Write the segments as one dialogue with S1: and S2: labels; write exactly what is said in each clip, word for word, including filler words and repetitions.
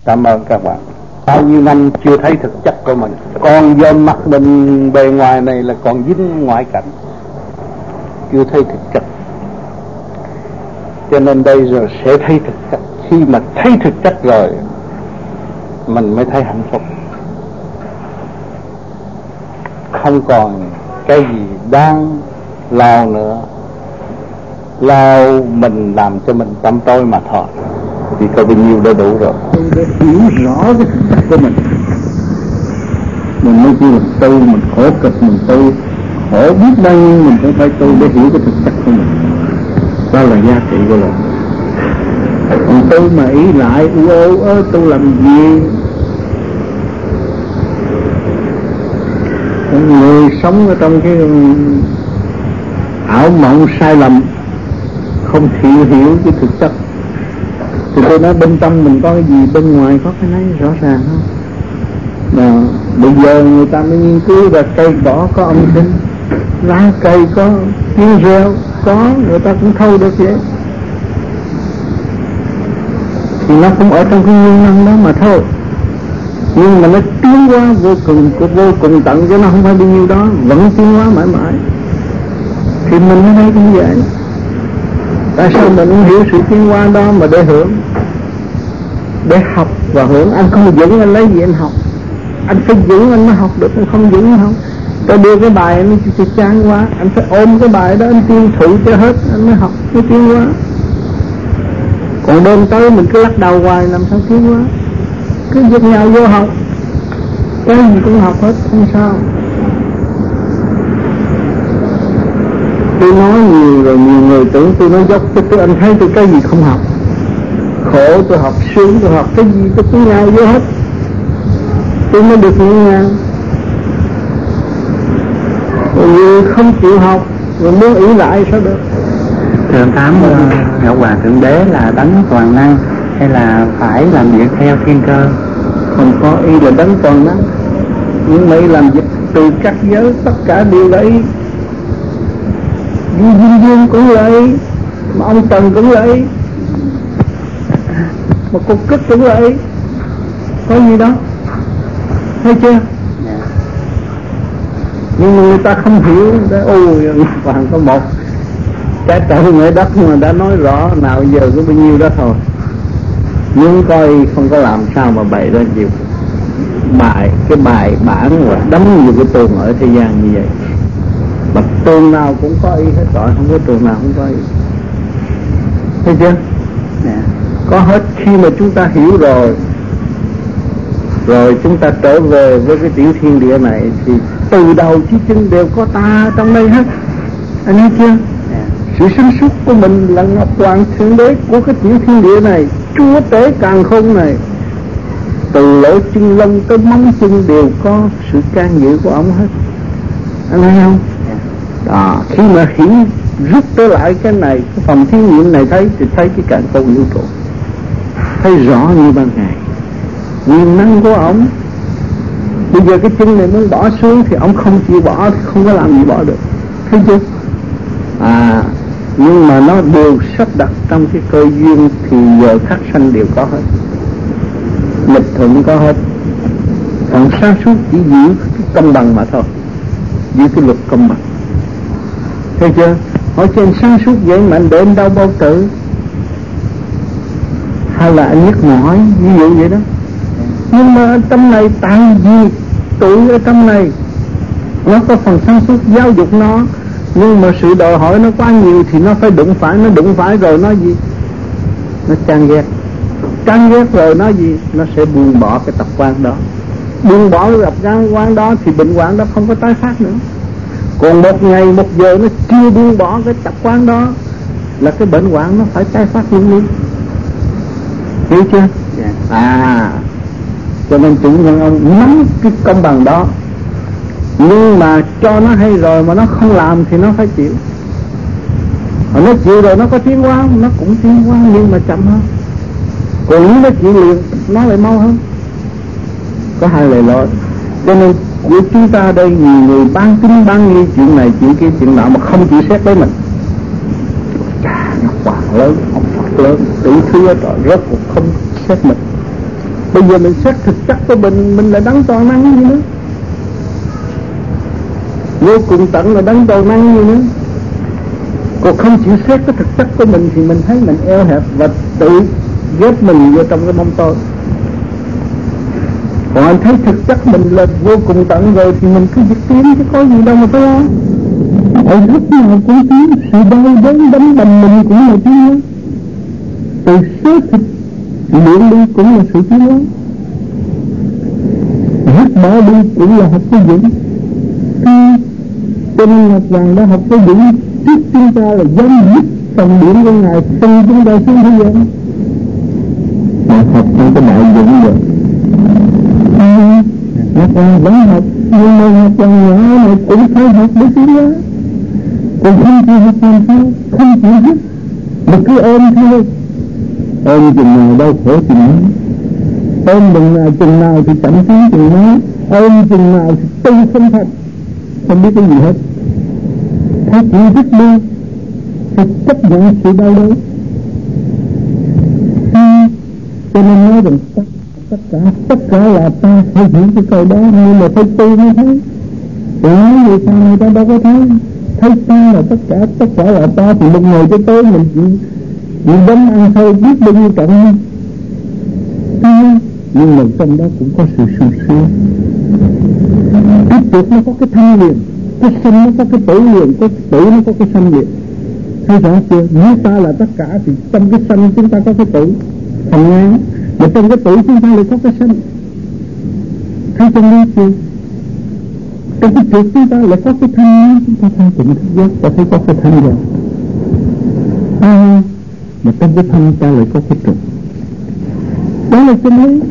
S1: Cảm ơn các bạn. Bao nhiêu năm chưa thấy thực chất của mình, còn do mặt mình bề ngoài này là còn dính ngoại cảnh, chưa thấy thực chất. Cho nên đây rồi sẽ thấy thực chất. Khi mà thấy thực chất rồi, mình mới thấy hạnh phúc. Không còn cái gì đang lao nữa, lao mình làm cho mình tâm tối mà thôi. Thì có bao nhiêu đã đủ rồi.
S2: Để hiểu rõ cái thực chất của mình, mình mới chỉ là tu, mình khổ cực mình tu, khổ biết bao nhiêu mình cũng phải tu để hiểu cái thực chất của mình. Đó là giá trị của mình. Còn tu mà ý lại u ô ơ tu làm gì? Người sống ở trong cái ảo mộng sai lầm, không hiểu hiểu cái thực chất. Thì tôi nói bên trong mình có cái gì, bên ngoài có cái này rõ ràng không? Mà bây giờ người ta mới nghiên cứu ra cây cỏ có âm thanh, lá cây có tiếng reo, có người ta cũng thâu được vậy. Thì nó cũng ở trong cái nguyên năng đó mà thôi. Nhưng mà nó tiến hóa vô cùng, vô cùng tận, chứ nó không phải bao nhiêu đó, vẫn tiến hóa mãi mãi. Thì mình ở đây cũng vậy. Tại sao mình không hiểu sự tiến hóa đó mà để hưởng, để học và hưởng? Anh không vững anh lấy gì anh học? Anh phải vững anh mới học được, anh không vững anh không. Tôi đưa cái bài anh chỉ chán quá, anh phải ôm cái bài đó anh tiêu thụ cho hết anh mới học, mới tiến hóa. Còn đêm tới mình cứ lắc đầu hoài làm sao tiến hóa? Cứ giật nhau vô học, cái gì cũng học hết, không sao. Tôi nói nhiều rồi, nhiều người tưởng tôi nói dốc, tôi anh thấy tôi cái gì không học. Khổ tôi học, sướng tôi học, cái gì tôi cũng nhau vô hết, tôi mới được nhẹ nhàng. Rồi không chịu học, rồi muốn ý lại sao được?
S3: Thưa Tám, Ngọc Hoàng Thượng Đế là đấng toàn năng hay là phải làm việc theo thiên cơ?
S2: Không có ý là đấng toàn năng, nhưng mà ý làm việc từ các giới tất cả đều là ý. Dinh Dương cũng là ý, mà ông Trần cũng là ý, mà cục kích cũng là ý. Có gì đó, thấy chưa? Yeah. Nhưng mà người ta không hiểu. Ôi Hoàng có một cái trời người đất mà đã nói rõ, nào giờ có bao nhiêu đó thôi. Nhưng coi không có làm sao mà bày ra nhiều bài, cái bài bản và đóng nhiều cái tường ở thế gian như vậy. Mà tường nào cũng có ý hết rồi, không có tường nào không có ý. Thấy chưa? Yeah. Có hết. Khi mà chúng ta hiểu rồi, rồi chúng ta trở về với cái tiểu thiên địa này, thì từ đầu chí chân đều có ta trong đây hết. Anh thấy chưa? Yeah. Sự sáng suốt của mình là Ngọc Hoàng Thượng Đế của cái tiểu thiên địa này, chúa tể càn khôn này. Từ lỗ chân lông tới móng chân đều có sự can dự của ông hết. Anh thấy không? Đó, khi mà hiểu rút trở lại cái này, cái phòng thí nghiệm này thấy, thì thấy cái càn khôn vũ trụ, thấy rõ như ban ngày. Quyền năng của ông. Bây giờ cái chân này muốn bỏ xuống thì ông không chịu bỏ, thì không có làm gì bỏ được. Thấy chưa? À, nhưng mà nó đều sắp đặt trong cái cơ duyên, thì giờ khắc sanh đều có hết, lịch thuận có hết. Còn sáng suốt chỉ giữ cái công bằng mà thôi, giữ cái luật công bằng. Thấy chưa? Hỏi trên sáng suốt vậy mà anh để anh đau bao tử, hay là anh nhức mỏi, ví dụ vậy đó. Nhưng mà trong này tại vì tụi ở trong này nó có phần sáng suốt giáo dục nó, nhưng mà sự đòi hỏi nó quá nhiều thì nó phải đụng phải. Nó đụng phải rồi nó gì? Nó chán ghét. Chán ghét rồi nó gì? Nó sẽ buông bỏ cái tập quán đó. Buông bỏ cái tập quán đó thì bệnh hoạn đó không có tái phát nữa. Còn một ngày một giờ nó chưa buông bỏ cái tập quán đó là cái bệnh hoạn nó phải tái phát luôn luôn. Hiểu chưa? Yeah. À, cho nên chủ nhân ông nắm cái công bằng đó, nhưng mà cho nó hay rồi mà nó không làm thì nó phải chịu. Mà nó chịu rồi nó có tiến hóa không? Nó cũng tiến hóa nhưng mà chậm hơn. Còn nếu nó chịu liền nó lại mau hơn. Có hai lời lỗi. Cho nên của chúng ta đây nhiều người ban tính ban nghi chuyện này chuyện kia chuyện nọ mà không chịu xét với mình. Chà, Ngọc Hoàng lớn, ông Phật lớn, đủ thứ hết rồi, rốt cuộc không xét mình. Bây giờ mình xét thực chất của mình, mình là đấng toàn năng gì nữa, vô cùng tận là đấng toàn năng gì nữa. Còn không chịu xét cái thực chất của mình thì mình thấy mình eo hẹp và tự ghép mình vô trong cái bóng tối. Còn anh thấy thực chất mình là vô cùng tận rồi thì mình cứ việc tiến chứ có gì đâu mà phải lo. Ở lúc nào cũng tiến, sự đau đớn đánh đầm mình cũng là tiến hóa. Từ số thịt luyện đi cũng là sự tiến hóa. Hết bỏ đi cũng là học cái dũng. Cho nên Ngọc Hoàng đã học cái dũng trước chúng ta là dám dứt phần điểm của Ngài phân chúng ta xuống thế gian. Ngài học trong cái đại dũng rồi. Ngọc Hoàng vẫn học, nhưng mà Ngọc Hoàng nhỏ này cũng phải học để tiến hóa. Còn không chịu học làm sao, không chịu dứt mà cứ ôm thôi. Ôm chừng nào đau khổ chừng đó, ôm chừng nào chừng nào thì chậm tiến chừng đó, ôm chừng nào thì tu không thành, không biết cái gì hết. Phải chịu dứt đi, phải chấp nhận sự đau đớn. Cho nên nói rằng tất, tất cả tất cả là ta, phải hiểu cái câu đó, nhưng mà phải tu mới thấy. Để nói gì sao người ta đâu có thấy. Thấy ta là tất cả, tất cả là ta thì một ngày tới tối mình chỉ chỉ đấm ăn thôi, biết bao nhiêu trận ta, nhưng mà trong đó cũng có sự sung sướng. Tiếp tục nó có cái thanh liền, cái sanh nó có cái tử liền, cái tử nó có cái sanh liền. Thấy rõ chưa? Nếu ta là tất cả thì trong cái sanh chúng ta có cái tử thành ngang, mà trong cái tử chúng ta lại có cái sanh. Thấy trong lý chưa? Trong cái trượt chúng ta lại có cái thanh, chúng ta thanh tịnh thức giác, ta thấy có cái thanh rồi. À, mà trong cái thanh ta lại có cái trượt. Đó là chân lý.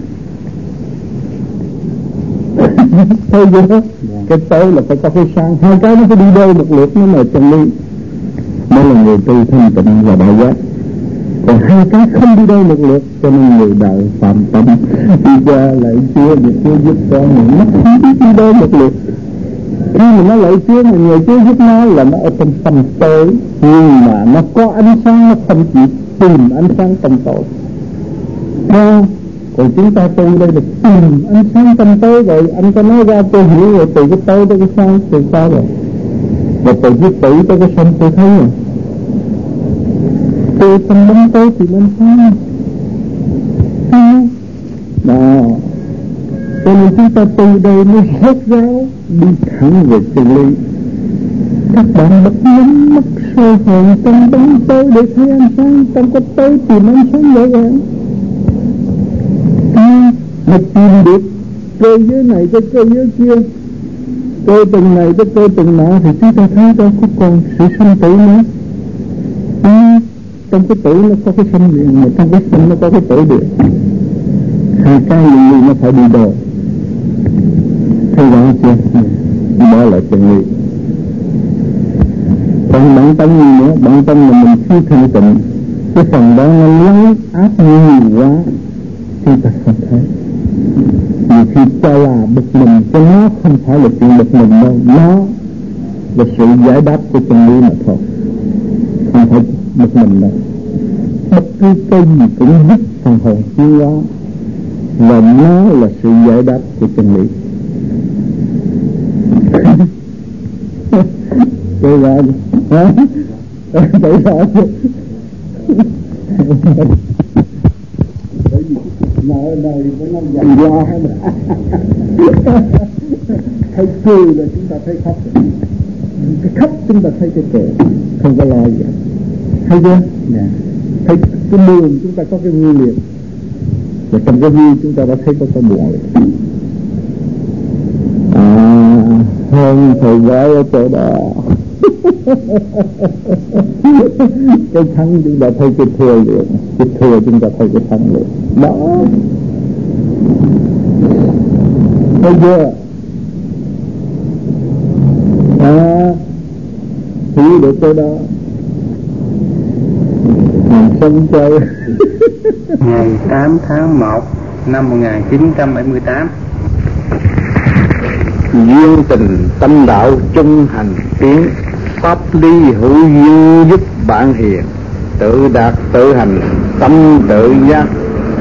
S2: Thôi vậy, cái tối là phải có cái sáng, hai cái nó phải đi đôi một lượt, nó là chân lý. Đó là người tu thanh tịnh và đại giác. Còn hai cái không đi đôi một lượt, cho nên người đạo phạm tâm đi ra lại Chúa, để Chúa giúp con mình, nó không biết đi đôi một lượt. Khi mà nó lại Chúa, mà người Chúa giúp nó là nó ở trong tâm tối, nhưng mà nó có ánh sáng, nó không chỉ tìm ánh sáng tâm tối. Không, còn chúng ta tu đây là tìm ánh sáng tâm tối rồi, anh có nói ra tôi hiểu rồi, từ cái tối tới cái sáng, từ sao rồi. Và từ cái tử tới cái sanh tôi thấy rồi. Từ trong bóng tối thì lên sáng. Đó. Cho nên chúng ta từ đây mới hết ráo, đi thẳng về chân lý. Các bạn bật nhắm mắt soi hồn trong bóng tối để thấy ánh sáng, trong cái tối tìm ánh sáng dễ dàng. Mà tìm được cơ giới này tới cơ giới kia, cơ từng này tới cơ từng nọ, thì chúng ta thấy đâu có còn sự sanh tử nữa. À, trong cái tử nó có cái sanh điện, mà trong cái sanh nó có cái tử điện. Hai cái gì nó phải đi đôi. Thấy rõ chưa? Đó là chân lý. Còn bản tâm gì nữa? Bản tâm là mình chưa thanh tịnh, cái phần đó nó lắng áp nhiều quá, chúng ta không thấy. Nhiều khi cho là bực mình, cho nó không phải là chuyện bực mình đâu, nó là sự giải đáp của chân lý mà thôi, không phải bực mình đâu. Bất cứ cái gì cũng giúp phần hồn tiến hóa, và nó là sự giải đáp của chân lý. Tôi rõ hả? Tôi rõ chứ. Bởi vì nợ này có năm dành do hết mà. Thấy cười là chúng ta thấy khóc. Cái khóc chúng ta thấy cái cười, không có lo gì. Thấy chưa? Yeah. Thấy cái buồn chúng ta có cái vui liền, và trong cái vui chúng ta đã thấy có cái buồn liền. À, hơn thầy gọi ở chỗ đó. Cái thắng chúng ta thấy cái thua liền, cái thua chúng ta thấy cái thắng liền. Đó, thấy chưa? À, hiểu được cái đó. Mình sống chơi.
S3: Ngày tám tháng một năm một nghìn chín trăm bảy mươi tám.
S1: Duyên tình tâm đạo chung hành tiến, pháp lý hữu duyên giúp bạn hiền, tự đạt tự hành tâm tự giác,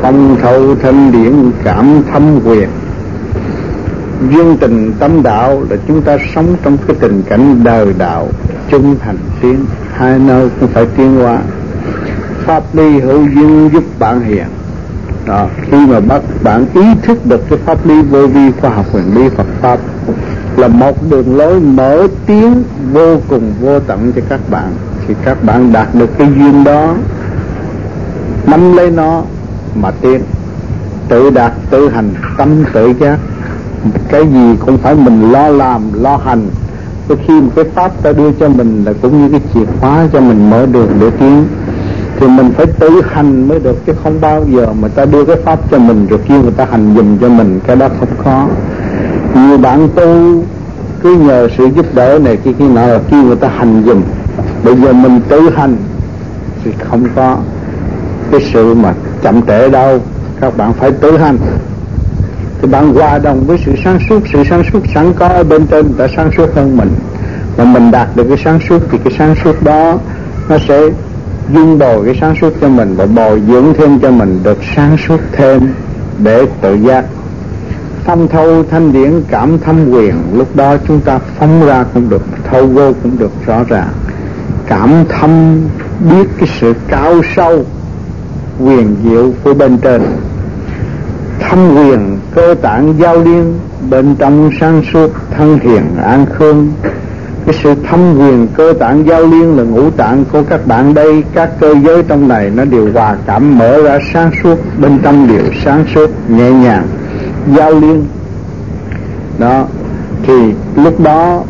S2: phong thâu thanh điển cảm thâm quyền. Duyên tình tâm đạo là chúng ta sống trong cái tình cảnh đời đạo chung thành tiến, hai nơi cũng phải tiến hóa. Pháp lý hữu duyên giúp bạn hiền. Đó, khi mà bắt bạn ý thức được cái pháp lý vô vi khoa học huyền lý Phật pháp là một đường lối mở tiến vô cùng vô tận cho các bạn, thì các bạn đạt được cái duyên đó, nắm lấy nó mà tiến, tự đạt tự hành, tâm tự giác. Cái gì cũng phải mình lo làm lo hành. Cái khi một cái pháp ta đưa cho mình là cũng như cái chìa khóa cho mình mở đường để tiến, thì mình phải tự hành mới được, chứ không bao giờ mà ta đưa cái pháp cho mình rồi kêu người ta hành dùm cho mình, cái đó không có. Nhiều bạn tu cứ nhờ sự giúp đỡ này kia kia nọ là kêu người ta hành dùm, bây giờ mình tự hành thì không có cái sự mà chậm trễ đâu. Các bạn phải tự hành thì bạn hòa đồng với sự sáng suốt. Sự sáng suốt sẵn có ở bên trên đã sáng suốt hơn mình, mà mình đạt được cái sáng suốt thì cái sáng suốt đó nó sẽ dung bồi cái sáng suốt cho mình và bồi dưỡng thêm cho mình được sáng suốt thêm để tự giác. Phong thâu thanh điển cảm thâm quyền, lúc đó chúng ta phóng ra cũng được, thâu vô cũng được rõ ràng. Cảm thâm biết cái sự cao sâu quyền diệu của bên trên. Thâm quyền cơ tạng giao liên, bên trong sáng suốt thân hiền an khương. Cái sự thâm quyền cơ tạng giao liên là ngũ tạng của các bạn đây, các cơ giới trong này nó đều hòa cảm mở ra sáng suốt, bên trong đều sáng suốt nhẹ nhàng giao liên đó, thì lúc đó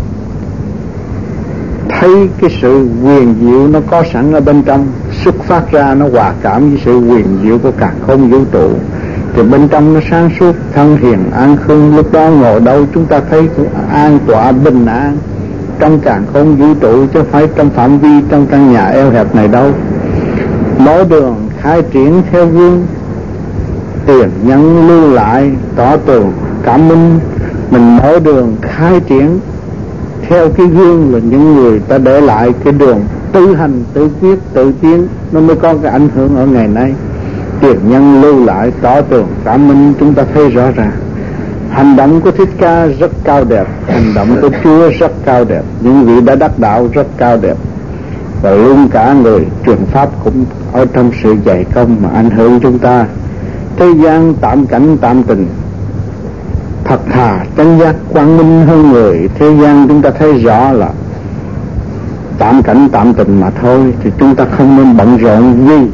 S2: thấy cái sự quyền diệu nó có sẵn ở bên trong, xuất phát ra nó hòa cảm với sự quyền diệu của cả không vũ trụ, thì bên trong nó sáng suốt thân hiền an khương. Lúc đó ngồi đâu chúng ta thấy an tọa bình an trong càn khôn vũ trụ, chứ không phải trong phạm vi trong căn nhà eo hẹp này đâu. Mở đường khai triển theo gương, tiền nhân lưu lại tỏ tường cảm minh. Mình mở đường khai triển theo cái gương là những người ta để lại cái đường tự hành, tự quyết, tự tiến, nó mới có cái ảnh hưởng ở ngày nay. Tiền nhân lưu lại tỏ tường cảm minh, chúng ta thấy rõ ràng. Hành động của Thích Ca rất cao đẹp, hành động của Chúa rất cao đẹp, những vị đã đắc đạo rất cao đẹp, và luôn cả người truyền pháp cũng ở trong sự dạy công mà ảnh hưởng chúng ta. Thế gian tạm cảnh tạm tình, thật thà chân giác quang minh hơn người. Thế gian chúng ta thấy rõ là tạm cảnh tạm tình mà thôi, thì chúng ta không nên bận rộn gì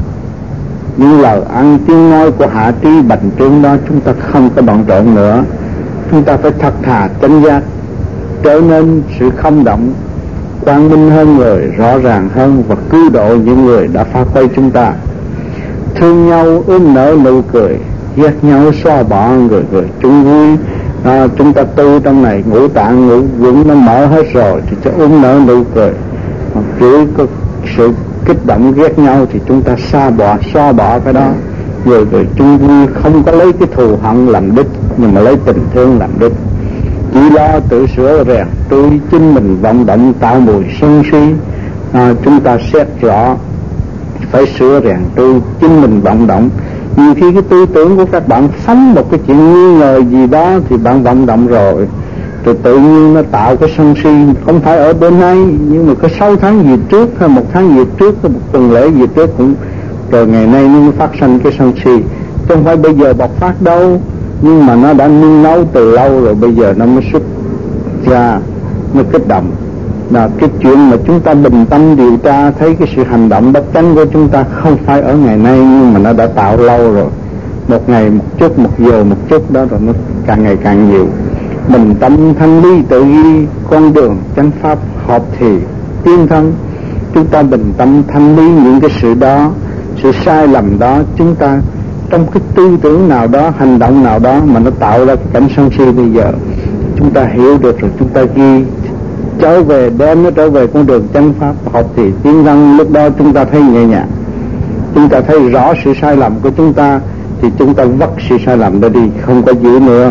S2: những lời ăn tiếng nói của hạ trí bành trướng đó. Chúng ta không có bận rộn nữa, chúng ta phải thật thà chân giác, trở nên sự không động, quang minh hơn người, rõ ràng hơn, và cứu độ những người đã phá quay chúng ta. Thương nhau ôm nở nụ cười, ghét nhau xóa bỏ người người chung vui. À, chúng ta tu trong này ngũ tạng ngũ vững nó mở hết rồi thì cho ôm nở nụ cười. Chỉ có sự kích động ghét nhau thì chúng ta xa bỏ, xóa bỏ cái đó. Người người chung vui, không có lấy cái thù hận làm đích, nhưng mà lấy tình thương làm đích. Chỉ lo tự sửa rèn tôi chính mình vọng động tạo mùi sân si. À, chúng ta xét rõ phải sửa rèn tôi chính mình vọng động. Nhiều khi cái tư tưởng của các bạn phóng một cái chuyện nghi ngờ gì đó thì bạn vọng động rồi, rồi tự nhiên nó tạo cái sân si. Không phải ở bên nay, nhưng mà có sáu tháng gì trước hay một tháng gì trước hay một tuần lễ gì trước cũng rồi ngày nay nó mới phát sinh cái sân si. Chứ không phải bây giờ bộc phát đâu, nhưng mà nó đã nung nấu từ lâu rồi, bây giờ nó mới xuất ra, nó kích động. Là cái chuyện mà chúng ta bình tâm điều tra thấy cái sự hành động bất chánh của chúng ta không phải ở ngày nay, nhưng mà nó đã tạo lâu rồi. Một ngày một chút, một giờ một chút đó, rồi nó càng ngày càng nhiều. Bình tâm thanh lý tự ghi, con đường chánh pháp hợp thì tiên thân. Chúng ta bình tâm thanh lý những cái sự đó, sự sai lầm đó, chúng ta trong cái tư tưởng nào đó, hành động nào đó mà nó tạo ra cái cảnh sân si bây giờ, chúng ta hiểu được rồi, chúng ta ghi trở về, đem nó trở về con đường chân pháp học thì tiến thân. Lúc đó chúng ta thấy nhẹ nhàng, chúng ta thấy rõ sự sai lầm của chúng ta, thì chúng ta vất sự sai lầm đó đi, không có giữ nữa.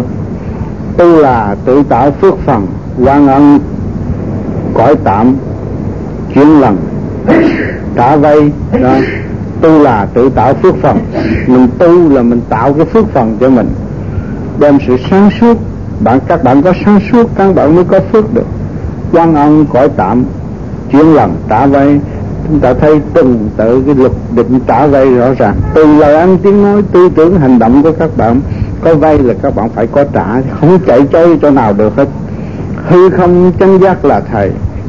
S2: Tu là tự tạo phước phần, quan ân cõi tạm chuyển lần trả vay đó. tu là tự tạo phước phần. Mình tu là mình tạo cái phước phần cho mình, đem sự sáng suốt. Bạn các bạn có sáng suốt, các bạn mới có phước được. Quan ông cõi tạm, chuyên lần trả vay. Chúng ta thấy từng tự cái luật định trả vay rõ ràng. Từ lời ăn tiếng nói, tư tưởng, hành động của các bạn có vay là các bạn phải có trả, không chạy trôi chỗ nào được hết. Hư không chân giác là thầy,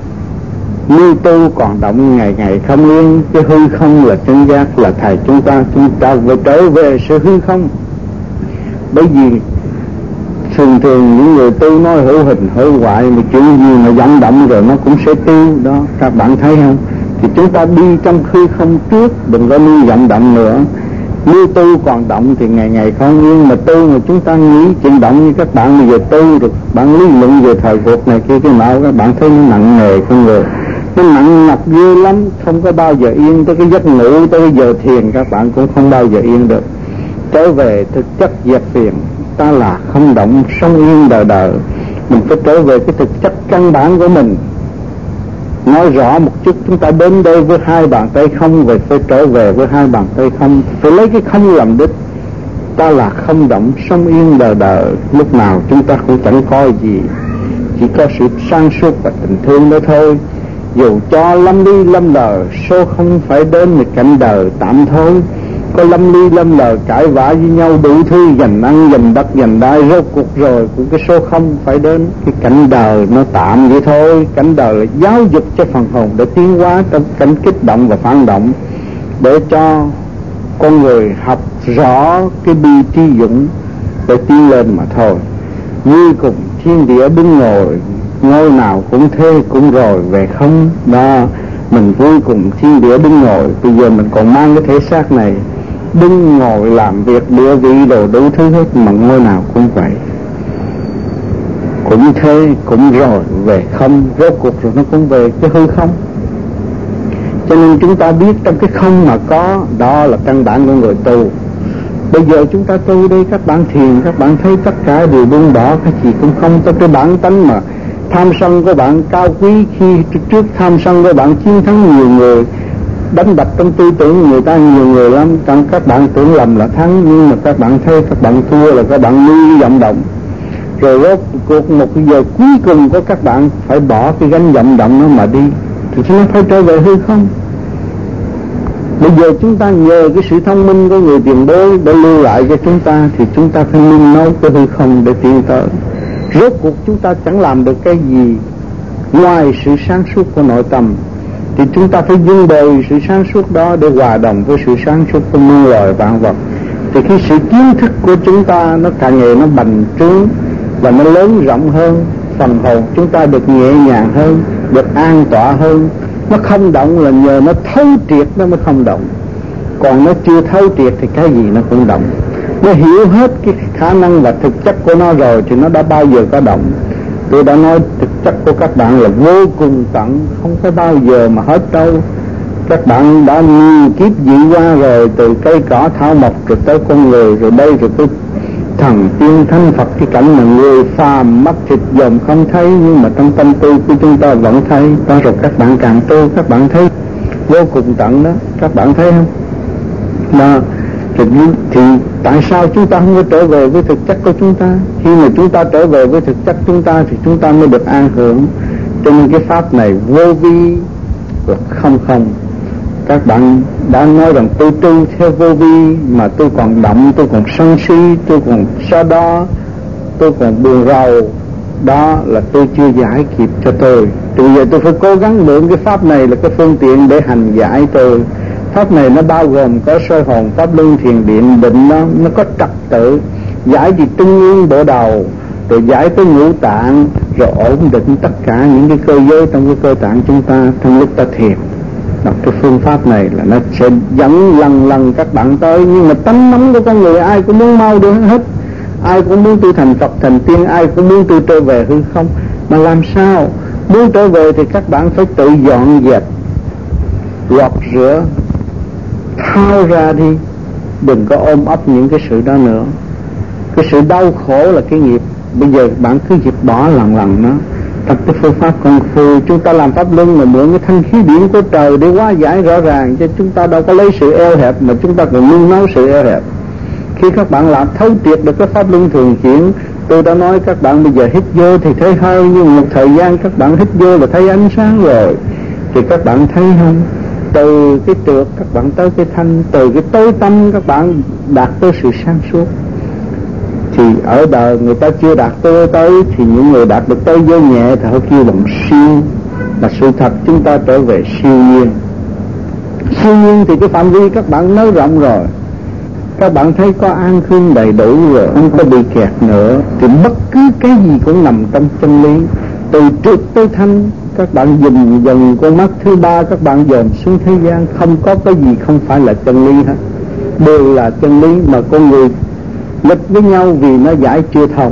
S2: như tu còn động ngày ngày không yên. Cái hư không là chân giác là thầy chúng ta. Chúng ta phải trở về sự hư không. Bởi vì thường thường những người tu nói hữu hình hữu hoại, mà chuyện gì mà vận động rồi nó cũng sẽ tiêu đó, các bạn thấy không? Thì chúng ta đi trong hư không trước, đừng có nuôi vận động nữa. Như tu còn động thì ngày ngày không yên, mà tu mà chúng ta nghĩ chuyện động như các bạn bây giờ tu được, bạn lý luận về thời cuộc này kia cái nọ, các bạn thấy nó nặng nề con người, nó nặng nhọc ghê lắm, không có bao giờ yên. Tới cái giấc ngủ, tới cái giờ thiền các bạn cũng không bao giờ yên được. Trở về thực chất dẹp phiền, ta là không động, sống yên đời đời. Mình phải trở về cái thực chất căn bản của mình. Nói rõ một chút, chúng ta đến đây với hai bàn tay không, rồi phải trở về với hai bàn tay không, phải lấy cái không làm đích. Ta là không động, sống yên đời đời. Lúc nào chúng ta cũng chẳng có gì, chỉ có sự sáng suốt và tình thương đó thôi. Dù cho lâm ly lâm đời, số không phải đến thì cảnh đời tạm thôi. Có lâm ly lâm đời cãi vã với nhau đủ thứ, giành ăn giành đất giành đai, rốt cuộc rồi cũng cái số không phải đến. Cái cảnh đời nó tạm vậy thôi. Cảnh đời là giáo dục cho phần hồn để tiến hóa trong cảnh kích động và phản động, để cho con người học rõ cái bi trí dũng để tiến lên mà thôi. Như cùng thiên địa đứng ngồi, ngôi nào cũng thế cũng rồi về không đó. Mình vui cùng thiên địa đứng ngồi. Bây giờ mình còn mang cái thể xác này đứng ngồi làm việc địa vị đồ đủ thứ hết, mà ngôi nào cũng vậy, cũng thế cũng rồi về không. Rốt cuộc rồi nó cũng về cái hư không. Cho nên chúng ta biết trong cái không mà có, đó là căn bản của người tu. Bây giờ chúng ta tu đây, các bạn thiền, các bạn thấy tất cả đều buông bỏ, cái gì cũng không. Trong cái bản tánh mà tham sân của bạn cao quý, khi trước tham sân của bạn chiến thắng nhiều người, đánh đập trong tư tưởng người ta nhiều người lắm. Trong các bạn tưởng lầm là thắng, nhưng mà các bạn thấy các bạn thua là các bạn nuôi vọng động. Rồi rốt cuộc một giờ cuối cùng của các bạn phải bỏ cái gánh vọng động nó mà đi, thì chúng ta phải trở về hư không. Bây giờ chúng ta nhờ cái sự thông minh của người tiền bối để lưu lại cho chúng ta, thì chúng ta phải nung nấu cái hư không để tiến tới. Rốt cuộc chúng ta chẳng làm được cái gì ngoài sự sáng suốt của nội tâm, thì chúng ta phải dung bồi sự sáng suốt đó để hòa đồng với sự sáng suốt của muôn loài vạn vật. Thì khi sự kiến thức của chúng ta nó càng ngày nó bành trướng và nó lớn rộng hơn, phần hồn chúng ta được nhẹ nhàng hơn, được an tọa hơn. Nó không động là nhờ nó thấu triệt nó mới không động, còn nó chưa thấu triệt thì cái gì nó cũng động. Nó hiểu hết cái khả năng và thực chất của nó rồi thì nó đã bao giờ có động. Tôi đã nói thực chất của các bạn là vô cùng tận, không có bao giờ mà hết đâu. Các bạn đã nhiều kiếp dị qua rồi, từ cây cỏ thảo mộc rồi tới con người, rồi đây rồi tới thần tiên thánh Phật. Cái cảnh mà người phàm mắt thịt dòm không thấy, nhưng mà trong tâm tư của chúng ta vẫn thấy. Đó rồi các bạn càng tu các bạn thấy vô cùng tận đó, các bạn thấy không? Mà thì, thì tại sao chúng ta không có trở về với thực chất của chúng ta? Khi mà chúng ta trở về với thực chất chúng ta thì chúng ta mới được an hưởng. Cho nên cái pháp này vô vi và không không. Các bạn đã nói rằng tôi tu theo vô vi mà tôi còn động, tôi còn sân si, tôi còn so đo, tôi còn buồn rầu. Đó là tôi chưa giải kịp cho tôi. Bây giờ tôi phải cố gắng mượn cái pháp này là cái phương tiện để hành giải tôi. Pháp này nó bao gồm có soi hồn, pháp luân, thiền điện, định, nó nó có trật tự. Giải thì trung ương bộ đầu, rồi giải tới ngũ tạng, rồi ổn định tất cả những cái cơ giới trong cái cơ tạng chúng ta trong lúc ta thiền. Đọc cái phương pháp này là nó sẽ dẫn lần lần các bạn tới. Nhưng mà tánh nóng của con người ai cũng muốn mau được hết, ai cũng muốn tu thành Phật thành tiên, ai cũng muốn tu trở về hư không. Mà làm sao muốn trở về thì các bạn phải tự dọn dẹp, lọt rửa, thao ra đi. Đừng có ôm ấp những cái sự đó nữa. Cái sự đau khổ là cái nghiệp. Bây giờ bạn cứ dẹp bỏ lần lần nó. tập cái phương pháp công phu. Chúng ta làm pháp luân là mượn cái thanh khí điển của trời để hóa giải rõ ràng, chứ chúng ta đâu có lấy sự eo hẹp mà chúng ta còn nung nấu sự eo hẹp. Khi các bạn làm thấu triệt được cái pháp luân thường chuyển, tôi đã nói các bạn bây giờ hít vô thì thấy hơi, nhưng một thời gian các bạn hít vô là thấy ánh sáng rồi, thì các bạn thấy không, từ cái trượt các bạn tới cái thanh, từ cái tối tâm các bạn đạt tới sự sáng suốt. Thì ở đời người ta chưa đạt tới tới thì những người đạt được tới giới nhẹ thì họ kêu bằng siêu. Mà sự thật chúng ta trở về siêu nhiên. Siêu nhiên thì cái phạm vi các bạn nới rộng rồi, các bạn thấy có an khương đầy đủ rồi, không có bị kẹt nữa, thì bất cứ cái gì cũng nằm trong chân lý. Từ trượt tới thanh, các bạn dùng dần con mắt thứ ba, các bạn dòm xuống thế gian, không có cái gì không phải là chân lý hết, đều là chân lý. Mà con người nghịch với nhau vì nó giải chưa thông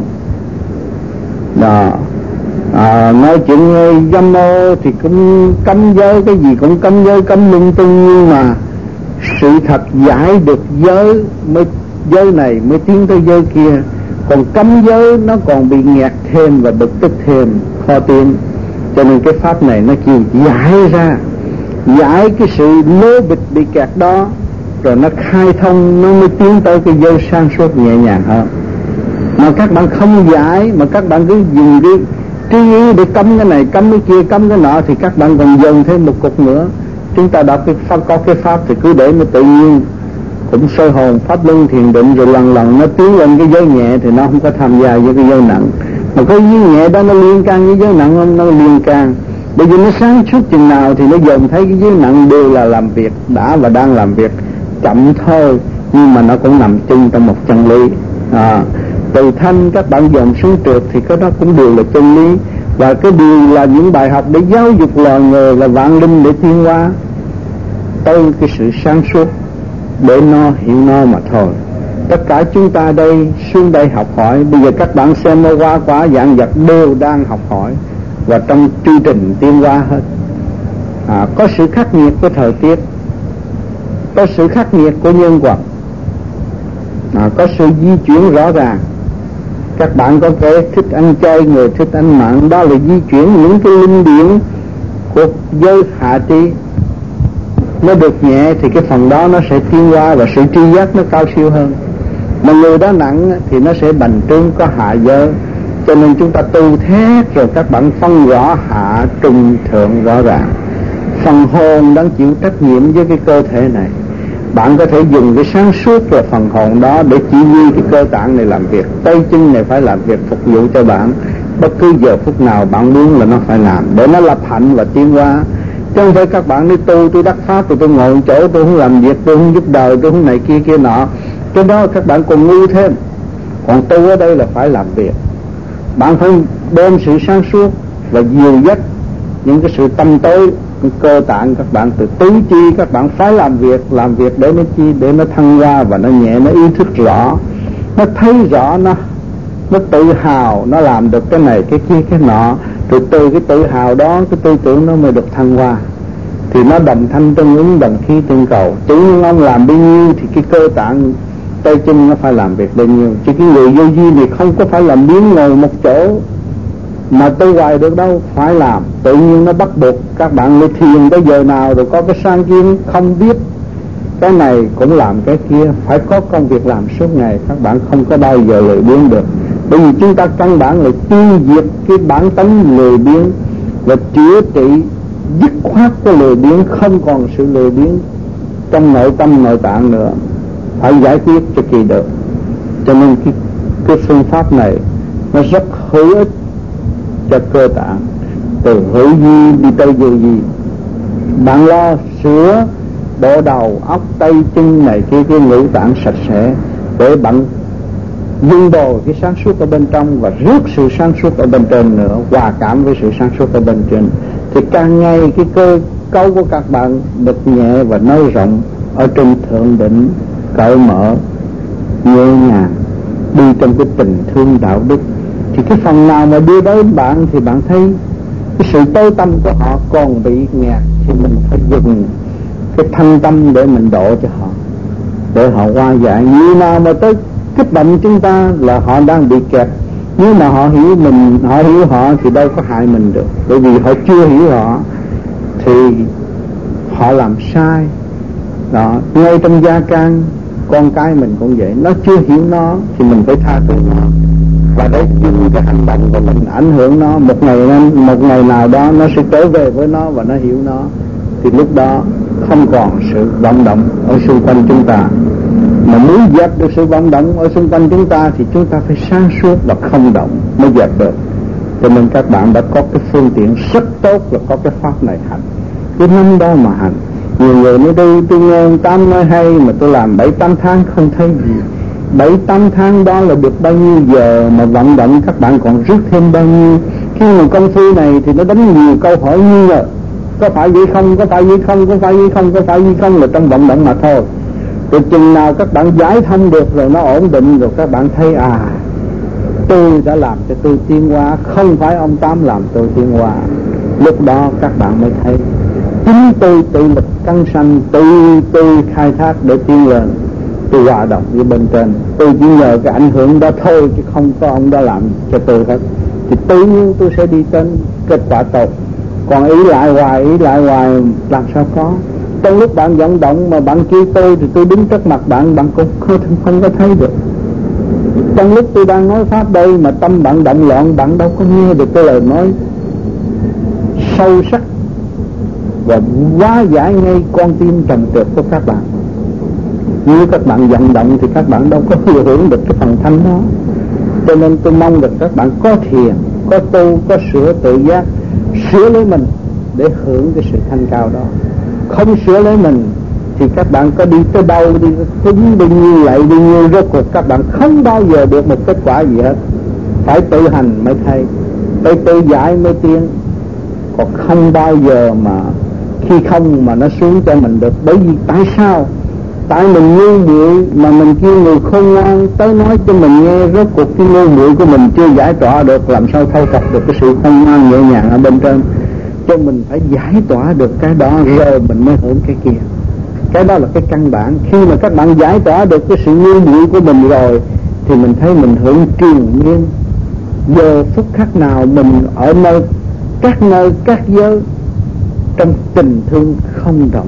S2: đó. À, nói chuyện dâm ô thì cũng cấm giới, cái gì cũng cấm giới, cấm lung tung, nhưng mà sự thật giải được giới mới, giới này mới tiến tới giới kia. Còn cấm giới nó còn bị nghẹt thêm và bực tức thêm, khó tiến. Cho nên cái pháp này nó kêu giải ra, giải cái sự lố bịch bị kẹt đó, rồi nó khai thông, nó mới tiến tới cái giới sáng suốt nhẹ nhàng hơn. Mà các bạn không giải, mà các bạn cứ dùng cái trí ý để cấm cái này, cấm cái kia, cấm cái nọ, thì các bạn còn dồn thêm một cục nữa. Chúng ta đọc cái pháp, có cái pháp thì cứ để nó tự nhiên, cũng soi hồn, pháp luân thiền định, rồi lần lần nó tiến lên cái giới nhẹ thì nó không có tham gia với cái giới nặng. Mà cái giới nhẹ đó nó liên can với giới nặng không? Nó liên can. Bởi vì nó sáng suốt chừng nào thì nó dồn thấy cái giới nặng đều là làm việc đã và đang làm việc chậm thôi, nhưng mà nó cũng nằm chung trong một chân lý. À, từ thanh các bạn dồn xuống trượt thì cái đó cũng đều là chân lý, và cái điều là những bài học để giáo dục loài người là vạn linh để tiến hóa tới cái sự sáng suốt để nó hiểu nó mà thôi. Tất cả chúng ta đây xuống đây học hỏi. Bây giờ các bạn xem nó qua quả dạng vật đều đang học hỏi và trong chu trình tiến hóa hết. À, có sự khắc nghiệt của thời tiết, có sự khắc nghiệt của nhân vật, à, có sự di chuyển rõ ràng. Các bạn có thể thích ăn chay, người thích ăn mặn, đó là di chuyển những cái linh điển của giới hạ trí. Nó được nhẹ thì cái phần đó nó sẽ tiến hóa và sự tri giác nó cao siêu hơn. Mà người đó nặng thì nó sẽ bành trướng, có hạ giới. Cho nên chúng ta tu thét rồi các bạn phân rõ hạ trung thượng rõ ràng. Phần hồn đang chịu trách nhiệm với cái cơ thể này. Bạn có thể dùng cái sáng suốt và phần hồn đó để chỉ huy cái cơ tạng này làm việc. Tay chân này phải làm việc phục vụ cho bạn. Bất cứ giờ phút nào bạn muốn là nó phải làm, để nó lập hạnh và tiến hóa. Chứ không phải các bạn đi tu, tôi đắc pháp rồi tôi ngồi chỗ, tôi không làm việc, tôi không giúp đời, tôi không này kia kia nọ. Cái đó các bạn còn ngu thêm. Còn tu ở đây là phải làm việc. Bạn phải đem sự sáng suốt và dìu dắt những cái sự tâm tối, cơ tạng các bạn từ tứ chi, các bạn phải làm việc, làm việc để nó chi, để nó thăng hoa và nó nhẹ, nó ý thức rõ, nó thấy rõ, nó nó tự hào, nó làm được cái này cái kia cái nọ, rồi từ cái tự hào đó cái tư tưởng nó mới được thăng hoa. Thì nó đồng thanh tương ứng, đồng khí tương cầu. Chủ nhân ông làm bao nhiêu thì cái cơ tạng tay chân nó phải làm việc bao nhiêu. Chứ cái người vô vi thì không có phải làm biến ngồi một chỗ mà tu hoài được đâu, phải làm. Tự nhiên nó bắt buộc các bạn đi thiền tới giờ nào, rồi có cái sáng kiến không biết cái này cũng làm cái kia, phải có công việc làm suốt ngày. Các bạn không có bao giờ lười biếng được, bởi vì chúng ta căn bản là tiêu diệt cái bản tánh lười biếng và chữa trị dứt khoát cái lười biếng, không còn sự lười biếng trong nội tâm nội tạng nữa, phải giải quyết cho kỳ được. Cho nên cái, cái phương pháp này nó rất hữu ích cho cơ tạng, từ hữu vi đi tới vô vi. Bạn lo sửa bộ đầu óc tay chân này kia, cái ngũ tạng sạch sẽ, để bạn dung bồi cái sáng suốt ở bên trong và rước sự sáng suốt ở bên trên nữa, hòa cảm với sự sáng suốt ở bên trên, thì càng ngày cái cơ cấu của các bạn được nhẹ và nới rộng ở trên thượng đỉnh, cởi mở, nhẹ nhàng, đi trong cái tình thương đạo đức. Thì cái phần nào mà đưa đến bạn thì bạn thấy cái sự tối tâm của họ còn bị nghẹt, thì mình phải dùng cái thanh tâm để mình độ cho họ, để họ hóa giải. Như nào mà tới kích động chúng ta là họ đang bị kẹt Nếu mà họ hiểu mình, họ hiểu họ thì đâu có hại mình được. Bởi vì họ chưa hiểu họ thì họ làm sai đó. Ngay trong gia can con cái mình cũng vậy, nó chưa hiểu nó thì mình phải tha thứ nó, và để dùng cái hành động của mình ảnh hưởng nó. Một ngày một ngày nào đó nó sẽ trở về với nó và nó hiểu nó, thì lúc đó không còn sự vận động ở xung quanh chúng ta. Mà muốn dẹp được sự vận động ở xung quanh chúng ta thì chúng ta phải sáng suốt và không động mới dẹp được. Cho nên các bạn đã có cái phương tiện rất tốt là có cái pháp này hành, cái năm đó mà hành. Nhiều người nói đây tôi nghe ông Tám nói hay mà tôi làm bảy tám tháng không thấy gì. Bảy tám tháng đó là được bao nhiêu giờ mà vận động các bạn còn rút thêm bao nhiêu. Khi mà công phu này thì nó đánh nhiều câu hỏi như là có phải vậy không, có phải vậy không, có phải vậy không, có phải vậy không, là trong vận động mà thôi. Rồi chừng nào các bạn giải thông được rồi, nó ổn định rồi, các bạn thấy à, tôi đã làm cho tôi tiến hóa, không phải ông Tám làm tôi tiến hóa. Lúc đó các bạn mới thấy chính tôi tự lực căng sanh, tự tôi khai thác để tiến lên, tôi hòa đồng với bên trên. Tôi chỉ nhờ cái ảnh hưởng đó thôi, chứ không có ông đó làm cho tôi hết. Thì tự nhiên tôi sẽ đi đến kết quả tốt. Còn ý lại hoài, ý lại hoài làm sao có. Trong lúc bạn vận động mà bạn kêu tôi thì tôi đứng trước mặt bạn, bạn cũng không, không có thấy được. Trong lúc tôi đang nói pháp đây mà tâm bạn động loạn, bạn đâu có nghe được cái lời nói sâu sắc và hóa giải ngay con tim trầm trượt của các bạn. Nếu các bạn vận động thì các bạn đâu có thừa hưởng được cái phần thanh đó. Cho nên tôi mong được các bạn có thiền, có tu, có sửa tự giác, sửa lấy mình để hưởng cái sự thanh cao đó. Không sửa lấy mình thì các bạn có đi tới đâu, đi cúng bao nhiêu lạy bao nhiêu, rốt cuộc các bạn không bao giờ được một kết quả gì hết. Phải tự hành mới thấy, phải tự giải mới tiến. Còn không bao giờ mà khi không mà nó xuống cho mình được. Bởi vì tại sao? Tại mình ngu muội mà mình kêu người khôn ngoan tới nói cho mình nghe, rốt cuộc cái ngu muội của mình chưa giải tỏa được, làm sao thâu thập được cái sự khôn ngoan nhẹ nhàng ở bên trên. Cho mình phải giải tỏa được cái đó rồi mình mới hưởng cái kia. Cái đó là cái căn bản. Khi mà các bạn giải tỏa được cái sự ngu muội của mình rồi thì mình thấy mình hưởng triền miên. Giờ phút khắc nào mình ở nơi các nơi các giới trong tình thương không động,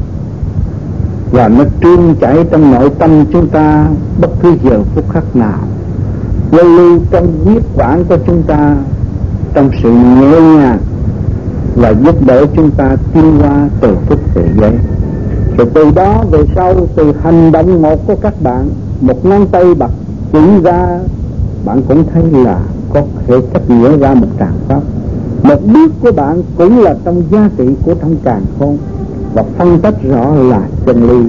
S2: và nó trương chảy trong nội tâm chúng ta bất cứ giờ phút khắc nào, lưu lưu trong huyết quản của chúng ta, trong sự nhẹ nhàng, và giúp đỡ chúng ta tiến hóa từ phút về giây. Rồi từ đó về sau, từ hành động một của các bạn, một ngón tay bật chỉ ra, bạn cũng thấy là có thể cách nghĩa ra một tràng pháp. Một bước của bạn cũng là trong giá trị của trong càn khôn, và phân tích rõ là chân lý.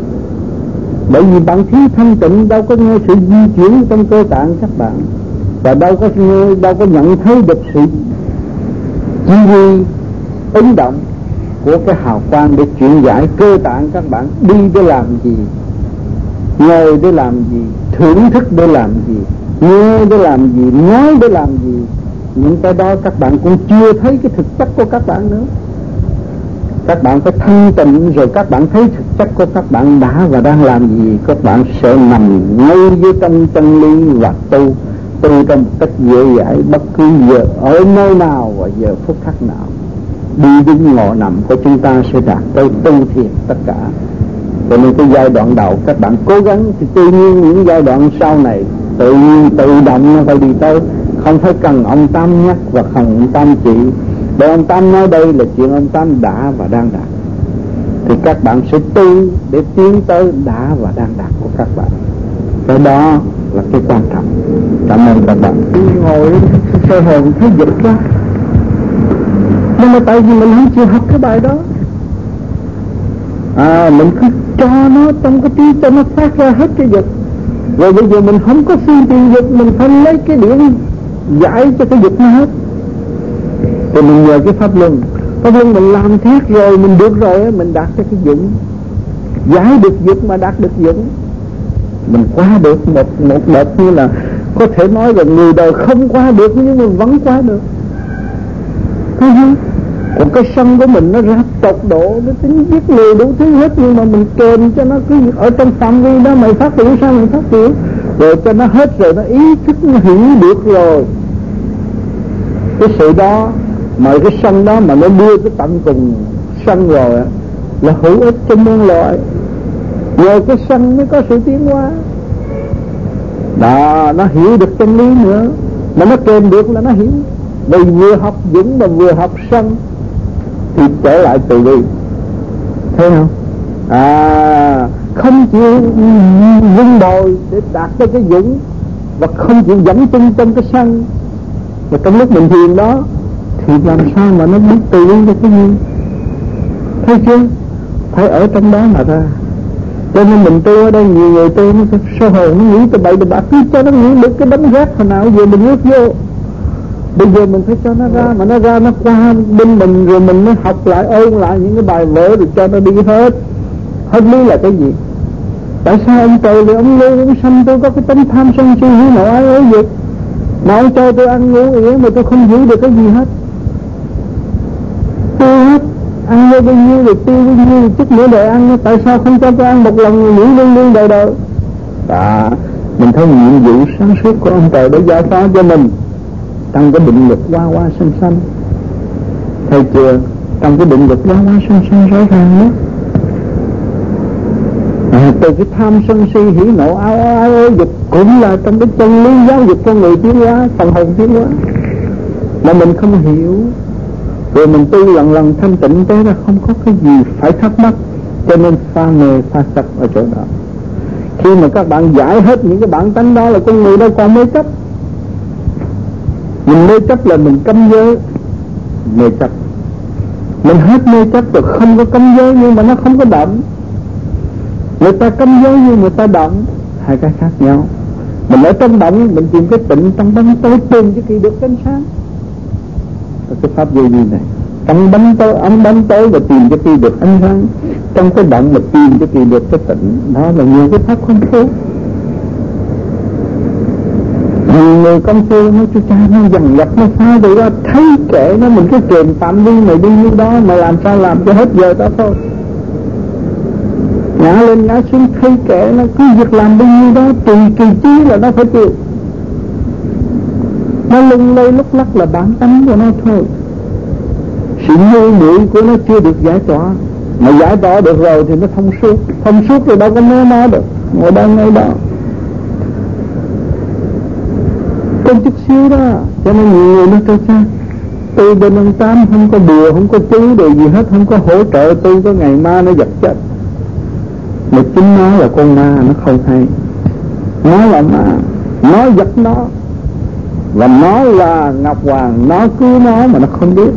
S2: Bởi vì bạn thiếu thanh tịnh, đâu có nghe sự di chuyển trong cơ tạng các bạn, và đâu có nghe, đâu có nhận thấy được sự di di ứng động của cái hào quang để chuyển giải cơ tạng các bạn. Đi để làm gì, ngồi để làm gì, thưởng thức để làm gì, nghe để làm gì, nói để làm gì. Những cái đó các bạn cũng chưa thấy cái thực chất của các bạn nữa. Các bạn phải thanh tịnh rồi các bạn thấy thực chất của các bạn đã và đang làm gì. Các bạn sẽ nằm ngay dưới trong chân lý và tu tu trong một cách dễ dãi bất cứ giờ, ở nơi nào và giờ phút khắc nào. Đi đứng ngồi nằm của chúng ta sẽ đạt tới tu thiền tất cả. Cho nên cái giai đoạn đầu các bạn cố gắng thì tự nhiên những giai đoạn sau này tự nhiên tự động nó phải đi tới. Không phải cần ông Tám nhắc và không ông Tám chỉ. Để ông Tám nói đây là chuyện ông Tám đã và đang đạt, thì các bạn sẽ tu để tiến tới đã và đang đạt của các bạn. Cái đó là cái quan trọng. Cảm ơn các bạn. Ngồi sơ hồn thấy giật ra, nhưng mà tại vì mình không chịu học cái bài đó. À, mình cứ cho nó trong cái trí cho nó phát ra hết cái giật. Rồi bây giờ mình không có phương tiện giật, mình phải lấy cái điểm giải cho cái giật nó hết. Thì mình nhờ cái pháp luân, pháp luân mình làm thiết rồi, mình được rồi, mình đạt cho cái dũng. Giải được giật mà đạt được dũng. Mình qua được một, một đợt như là có thể nói là người đời không qua được, nhưng mà vẫn qua được. Thấy không? Còn cái sân của mình nó ra tột độ, nó tính giết người đủ thứ hết, nhưng mà mình kèm cho nó cứ ở trong phạm vi đó. Mày phát triển sao mày phát triển, rồi cho nó hết rồi, nó ý thức nó hiểu được rồi. Cái sự đó mà cái sân đó mà nó đưa tới tận cùng sân rồi là hữu ích cho muôn loài. Nhờ cái sân mới có sự tiến hóa đó, nó hiểu được chân lý nữa. Mà nó kèm được là nó hiểu. Vì vừa học dũng mà vừa học sân thì trở lại từ bi. Thấy không? À, không chịu vun bồi để đạt tới cái dũng, và không chịu dẫn chân trong cái sân. Và trong lúc mình thiền đó thì làm sao mà nó biết từ bi được cái gì? Thấy chưa? Phải ở trong đó mà ra. Cho nên mình tu ở đây, nhiều người tu nó sơ hồn, nó nghĩ từ bậy từ bạ, cứ cho nó nghĩ được cái đống rác hồi nào giờ mình nuốt vô. Bây giờ mình phải cho nó ra, mà nó ra nó qua bên mình rồi mình mới học lại, ôn lại những cái bài vở rồi cho nó đi hết. Hết lý là cái gì? Tại sao ông trời thì ông lưu ông sanh tôi có cái tánh tham sân si hỉ nộ ái ố gì? Mà ông cho tôi ăn ngủ yến mà tôi không giữ được cái gì hết. Tôi hết ăn vô bao nhiêu rồi tiêu bao nhiêu, chút nữa đời ăn, tại sao không cho tôi ăn một lần nghỉ luôn luôn đời đời? Đó, mình thấy nhiệm vụ sáng suốt của ông trời để giao phó cho mình trong cái định luật hoa hoa xanh xanh. Thấy chưa? Trong cái định luật hoa hoa xanh xanh rõ ràng đó. À, từ cái tham sân si hỉ nộ ái ái ố dục cũng là trong cái chân lý giáo dục con người tiến hóa, phần hồn tiến hóa mà mình không hiểu. Rồi mình tu lần lần thanh tịnh tới là không có cái gì phải thắc mắc, cho nên pha mê pha sắc ở chỗ đó. Khi mà các bạn giải hết những cái bản tánh đó là con người đâu còn mê chấp. Mình mê chấp là mình cấm giới, mê chấp. Mình hết mê chấp rồi không có cấm giới nhưng mà nó không có động. Người ta cấm giới nhưng người ta động, hai cái khác nhau. Mình ở trong động mình tìm cái tịnh, trong bóng tối tìm cho kỳ được ánh sáng. Cái pháp vô vi này, trong bóng tối ống bóng tối và tìm cho kỳ được ánh sáng, trong cái động mà tìm cho kỳ được cái tịnh. Đó là nhiều cái pháp công phu. Nhiều người công phu nói cho cha nó dần dập nó phá rồi đó, thấy kệ nó, mình cứ kèm phạm vi này đi như đó mà làm sao làm cho hết giờ đó thôi. Ngã lên ngã xuống thấy kệ nó, cứ việc làm bao nhiêu đó tùy kỳ trí là nó phải chịu. Nó lung lay lúc lắc là bản tánh của nó thôi. Sự ngu muội của nó chưa được giải tỏa. Mà giải tỏa được rồi thì nó thông suốt. Thông suốt thì đâu có nói nó được. Ngồi đâu ngay đó. Con chút xíu đó. Cho nên nhiều người nói tôi sao tôi bên ông Tám không có bùa, không có chú đồ gì hết, không có hỗ trợ tôi, có ngày ma nó giật chết. Mà chính nó là con ma, nó không hay. Nó là ma, nó giật nó. Và nó là Ngọc Hoàng, nó cứu nó mà nó không biết.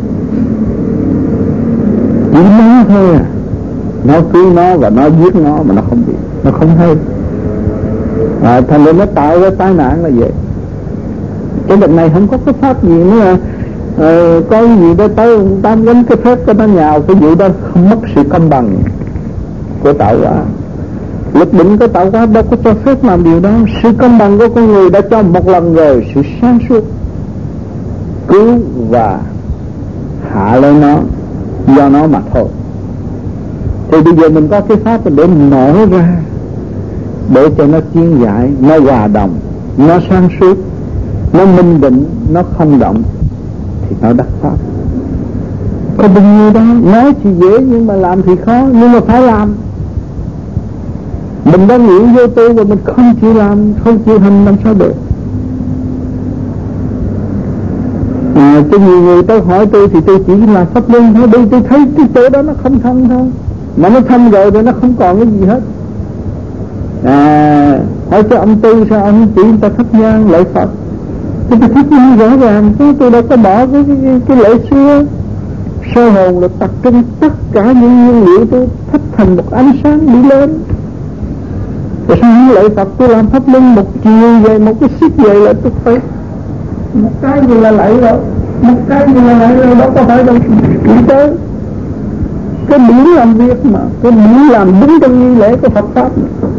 S2: Chỉ nó thôi à. Nó cứu nó và nó giết nó mà nó không biết, nó không hay. À, thành ra nó tạo ra tai nạn là vậy. Cái đợt này không có cái pháp gì nữa là à, có gì đó tới ông Tam gánh cái phép cho nó nhào. Cái vụ đó không mất sự công bằng của tạo hóa. Lực định của tạo hóa đâu có cho phép làm điều đó. Sự công bằng của con người đã cho một lần rồi. Sự sáng suốt cứu và hạ lên nó do nó mà thôi. Thì bây giờ mình có cái pháp để nổi ra, để cho nó chuyên giải, nó hòa đồng, nó sáng suốt, nó minh định, nó không động, thì nó đắc pháp. Có bao nhiêu đó, nói thì dễ nhưng mà làm thì khó. Nhưng mà phải làm. Mình đã nghĩ vô tu và mình không chịu làm, không chịu hành làm sao được. À, cho nhiều người tới hỏi tôi thì tôi chỉ là pháp luân thôi. Đi tôi thấy cái chỗ đó nó không thông thôi. Mà nó thông rồi thì nó không còn cái gì hết. À, hỏi cho ông tu sao ông chỉ người ta thắp nhang lạy Phật. Tôi thắp nhang rõ ràng, tôi đâu có bỏ cái, cái, cái, cái lễ xưa. Sơ hồn là tập trung tất cả những nguyên liệu tôi thắp thành một ánh sáng đi lên. Rồi sao lạy Phật tôi làm pháp luân một chiều vậy, một cái xích vậy là tôi phải một cái gì là lạy rồi, một cái gì là lạy rồi, đó có phải đâu. Chỉ tới cái miễn làm việc mà, cái miễn làm đúng trong nghi lễ của Phật pháp.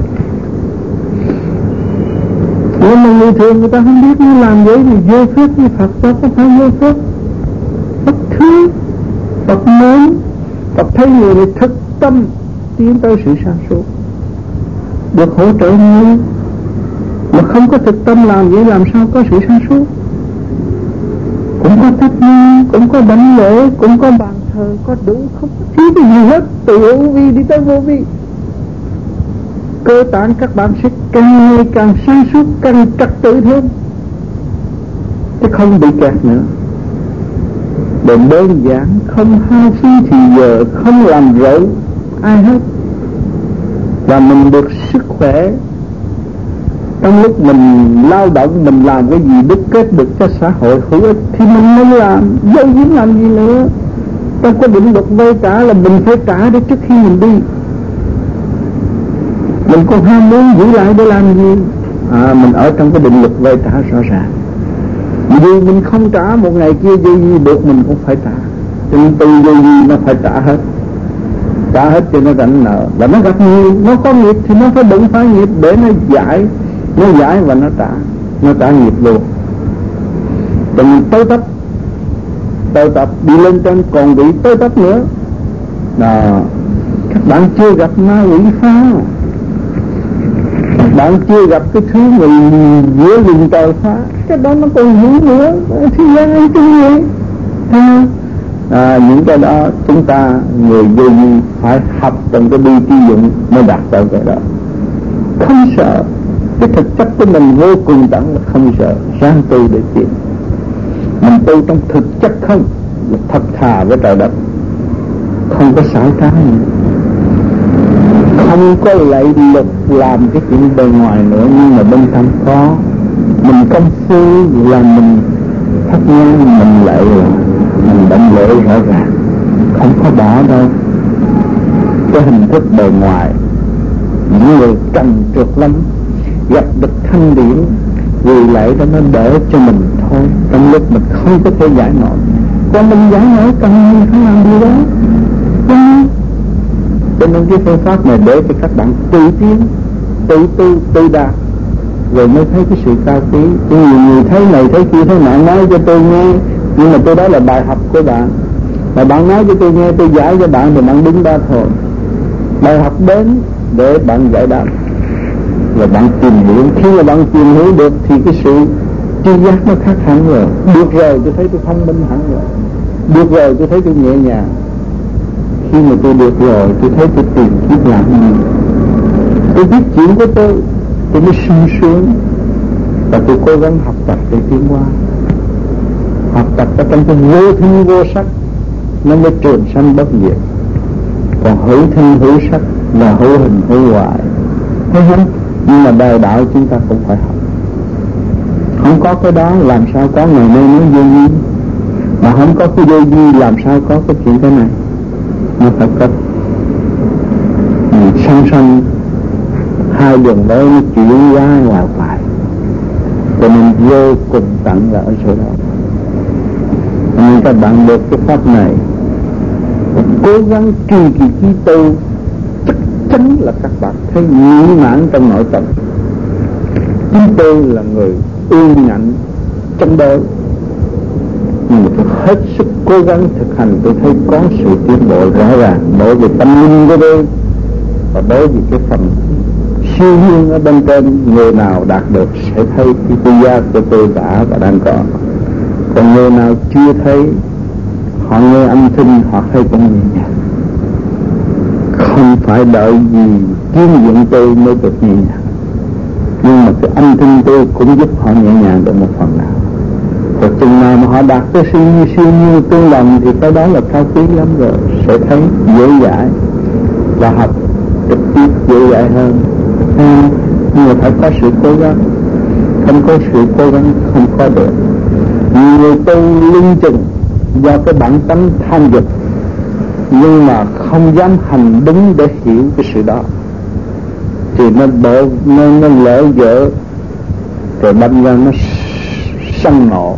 S2: Nhưng mà người thường người ta không biết nó làm vậy thì vô phép như Phật đó, có phải vô phép. Phật thương, Phật mến, Phật thấy người này thực tâm tiến tới sự sáng suốt, được hỗ trợ nhiều. Mà Mà không có thực tâm làm vậy làm sao có sự sáng suốt? Cũng có thắp nhang, cũng có đảnh lễ, cũng có bàn thờ, có đủ, không có thiếu cái gì hết. Từ hữu vi đi tới vô vi, cơ bản các bạn sẽ càng ngày càng sáng suốt, càng trật tự thêm, chứ không bị kẹt nữa. Để đơn giản, không hao phí thì giờ, không làm rỡ ai hết, và mình được sức khỏe. Trong lúc mình lao động, mình làm cái gì đúc kết được cho xã hội hữu ích thì mình mới làm, dâu dính làm gì nữa. Trong cái định luật vay trả là mình phải trả để trước khi mình đi. Mình còn ham muốn giữ lại để làm gì? À, mình ở trong cái định luật vay trả rõ ràng. Vì mình không trả, một ngày kia dây gì buộc mình cũng phải trả. Cho nên từ dây gì nó phải trả hết, trả hết cho nó rảnh nợ. Và nó gặp nhiều, nó có nghiệp thì nó phải đụng phải nghiệp để nó giải, nó giải và nó trả, nó trả nghiệp luôn. Cho nên tới tấp, tới tấp đi lên trên còn bị tới tấp nữa. Đó, các bạn chưa gặp ma quỷ phá, bạn chưa gặp cái thứ người giữa rừng trời phá, cái đó nó còn dữ nữa. Thế gian ấy chứ gì à, à, những cái đó chúng ta người vô vi phải học trong cái bi trí dụng mới đạt tới cái đó. Không sợ, cái thực chất của mình vô cùng tận là không sợ. Ráng tu để tiến, mình tu trong thực chất không, là thật thà với trời đất, không có xảo trá nữa, không có lệ lực làm cái chuyện bề ngoài nữa, nhưng mà bên trong có. Mình công phu là mình thắp nhang, mình lệ là mình đảnh lễ rõ ràng, không có bỏ đâu cái hình thức bề ngoài. Những người trần trượt lắm gặp được thanh điển, vì lệ đó nó đỡ cho mình thôi, trong lúc mình không có thể giải nổi. Còn mình giải nổi cần mình phải làm gì đó. Cho nên cái phương pháp này để cho các bạn tự tiến, tự tu, tự đạt, rồi mới thấy cái sự cao quý. Chứ nhiều người thấy này thấy kia thấy nọ nói cho tôi nghe, nhưng mà tôi đó là bài học của bạn, mà bạn nói cho tôi nghe, tôi giải cho bạn thì bạn đứng đó thôi. Bài học đến để bạn giải đáp, và bạn tìm hiểu. Khi mà bạn tìm hiểu được thì cái sự tri giác nó khác hẳn rồi. Được rồi tôi thấy tôi thông minh hẳn rồi, được rồi tôi thấy tôi nhẹ nhàng. Khi mà tôi được rồi, tôi thấy tôi tìm kiếp làm gì, tôi biết chuyện của tôi, tôi mới sung sướng, và tôi cố gắng học tập để tiến qua. Học tập ở trong cái vô thân vô sắc, nó mới trường sanh bất diệt. Còn hữu thân hữu sắc là hữu hình hữu hoại, thấy không? Nhưng mà đời đạo chúng ta cũng phải học. Không có cái đó làm sao có ngày nay nói vô vi, mà không có cái vô vi làm sao có cái chuyện thế này. Nó phải có song song hai đường lối nó chuyển qua ngoài phải, cho nên vô cùng tận là ở chỗ đó. Nên các bạn được cái pháp này, cố gắng trì kỳ trí tu, chắc chắn là các bạn thấy mỹ mãn trong nội tâm. Chúng tôi là người ương ngạnh chống đối, nhưng mà tôi hết sức cố gắng thực hành, tôi thấy có sự tiến bộ rõ ràng đối với tâm linh của tôi, và đối với cái phần siêu nhiên ở bên trên. Người nào đạt được sẽ thấy cái tư gia của tôi đã và đang có, còn người nào chưa thấy, họ nghe âm thanh họ thấy cũng nhẹ nhàng. Không phải đợi gì kiếm dụng tôi mới được nhẹ nhàng, nhưng mà cái âm thanh tôi cũng giúp họ nhẹ nhàng được một phần nào. Và chừng nào mà họ đạt tới siêu như siêu như tương lòng thì cái đó là cao quý lắm rồi, sẽ thấy dễ dãi và học trực tiếp dễ dãi hơn. À, nhưng mà phải có sự cố gắng, không có sự cố gắng không có được. Nhiều người tu lưng chừng do cái bản tánh tham dục, nhưng mà không dám hành đúng để hiểu cái sự đó, thì nó đỡ, nó, nó lỡ dở, rồi đâm ra nó sân nộ,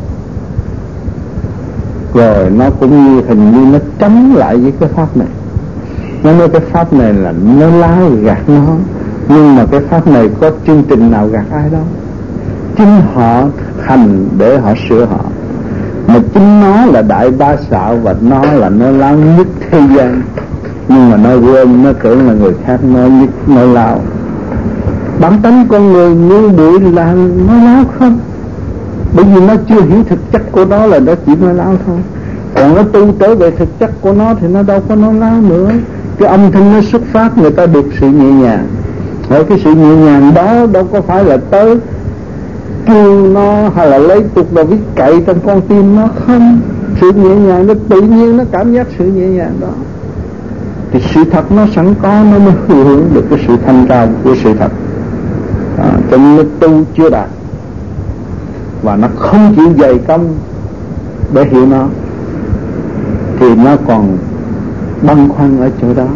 S2: rồi nó cũng như hình như nó chống lại với cái pháp này. Nó nói cái pháp này là nó láo gạt nó, nhưng mà cái pháp này có chương trình nào gạt ai đâu. Chính họ hành để họ sửa họ, mà chính nó là đại ba xạo và nó là nó láo nhất thế gian, nhưng mà nó quên, nó tưởng là người khác nói nhất nói láo. Bản tánh con người ngu muội là nói láo không, bởi vì nó chưa hiểu thực chất của nó là nó chỉ nói láo thôi. Còn nó tu trở về thực chất của nó thì nó đâu có nói láo nữa. Cái âm thanh nó xuất phát người ta được sự nhẹ nhàng. Ở cái sự nhẹ nhàng đó đâu có phải là tới kêu nó hay là lấy tục và viết cậy trong con tim nó, không. Sự nhẹ nhàng nó tự nhiên nó cảm giác sự nhẹ nhàng đó, thì sự thật nó sẵn có, nó mới hưởng được cái sự thanh cao của sự thật. À, cho nên nó tu chưa đạt và nó không chịu dày công để hiểu nó thì nó còn băn khoăn ở chỗ đó.